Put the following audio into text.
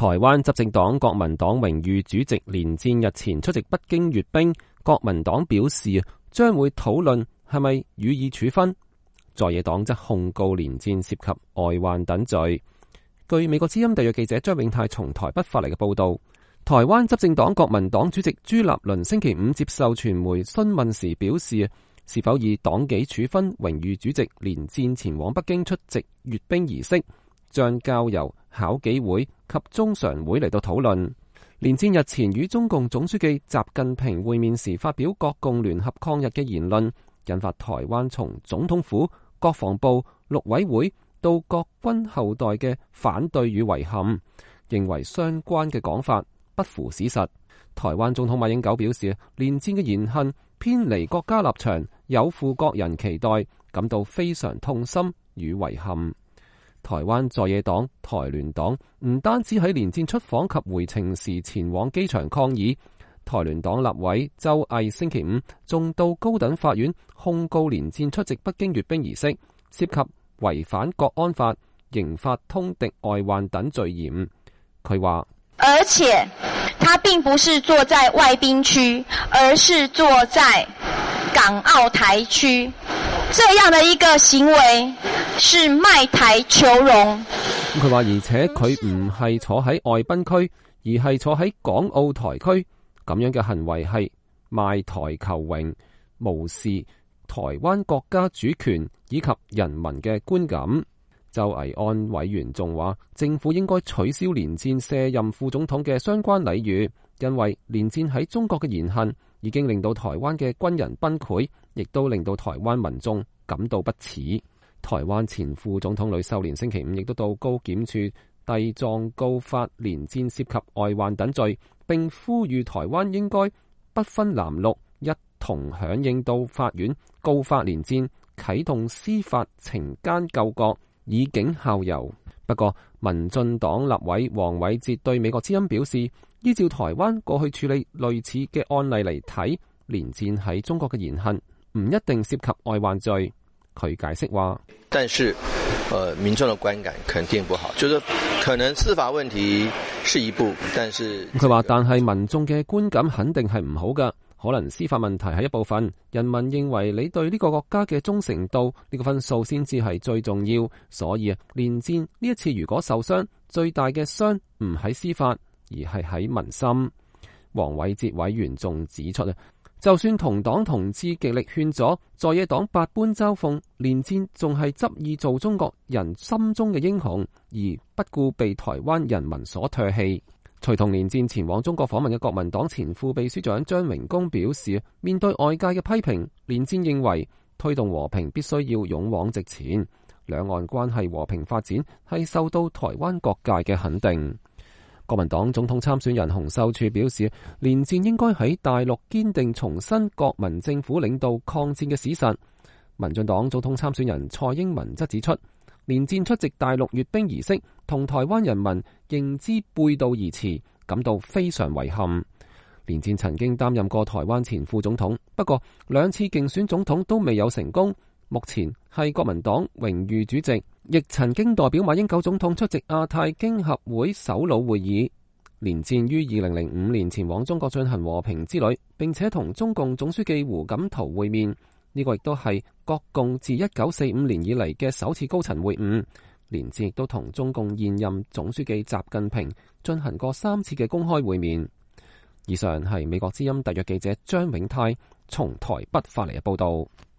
台灣執政黨國民黨榮譽主席連戰日前出席北京閱兵，國民黨表示將會討論係咪予以處分，在野黨則控告連戰涉及外患等罪。據美國之音特約記者張永泰從台北發嚟嘅報道，台灣執政黨國民黨主席朱立倫星期五接受傳媒詢問時表示，是否以黨紀處分榮譽主席連戰前往北京出席閱兵儀式，將交由考紀會及中常會嚟到討論。連戰日前與中共總書記習近平會面時發表國共聯合抗日嘅言論，引發台灣從總統府、國防部、陸委會到各軍後代嘅反對與遺憾，認為相關嘅講法不符史實。台灣總統馬英九表示，連戰嘅言行偏離國家立場，有負國人期待，感到非常痛心與遺憾。台灣在野黨台聯黨唔單止喺連戰出訪及回程時前往機場抗議，台聯黨立委周毅星期五仲到高等法院控告連戰出席北京閱兵儀式，涉及違反國安法、刑法通敵外患等罪嫌。佢話， 而且他並不是坐在外賓區，而是坐在港澳台區，這樣的一個行為是賣台求榮。 佢話，而且佢唔係坐喺外賓區，而係坐喺港澳台區，咁樣嘅行為係賣台求榮，無視台灣國家主權以及人民嘅觀感。周維安委員仲話，政府應該取消連戰卸任副總統嘅相關禮遇，因為連戰喺中國嘅言行已經令到台灣嘅軍人崩潰，亦都令到台灣民眾感到不齒。台灣前副總統呂秀蓮星期五亦都到高檢處遞狀告發連戰涉及外患等罪，並呼籲台灣應該不分藍綠，一同響應到法院告發連戰，啟動司法懲奸救國，以儆效尤。不過，民進黨立委黃偉哲對美國之音表示，依照台灣過去處理類似嘅案例嚟睇，連戰喺中國嘅言行唔一定涉及外患罪。佢解釋話， 但是民眾的觀感肯定不好，就是可能司法問題是一步，但是佢話，但係民眾嘅觀感肯定係唔好噶，可能司法問題係一部分，人民認為你對呢個國家嘅忠誠度呢個分數先至係最重要，所以連戰呢一次如果受傷，最大嘅傷唔喺司法，而係喺民心。黃偉哲委員仲指出，就算同黨同志極力勸阻，在野黨百般嘲諷，連戰仲係執意做中國人心中嘅英雄，而不顧被台灣人民所唾棄。隨同連戰前往中國訪問嘅國民黨前副秘書長張榮恭表示，面對外界嘅批評，連戰認為推動和平必須要勇往直前，兩岸關係和平發展係受到台灣各界嘅肯定。國民黨總統參選人洪秀柱表示，連戰應該喺大陸堅定重申國民政府領導抗戰嘅史實。民進黨總統參選人蔡英文則指出，連戰出席大陸閱兵儀式，同台灣人民認知背道而馳，感到非常遺憾。連戰曾經擔任過台灣前副總統，不過兩次競選總統都未有成功。目前係國民黨榮譽主席，亦曾經代表馬英九總統出席亞太經合會首腦會議。連戰於2005年前往中國進行和平之旅，並且同中共總書記胡錦濤會面。呢個亦都係國共自1945年以嚟嘅首次高層會晤。連戰亦都同中共現任總書記習近平進行過3次嘅公開會面。以上係美國之音特約記者張永泰從台北發嚟嘅報道。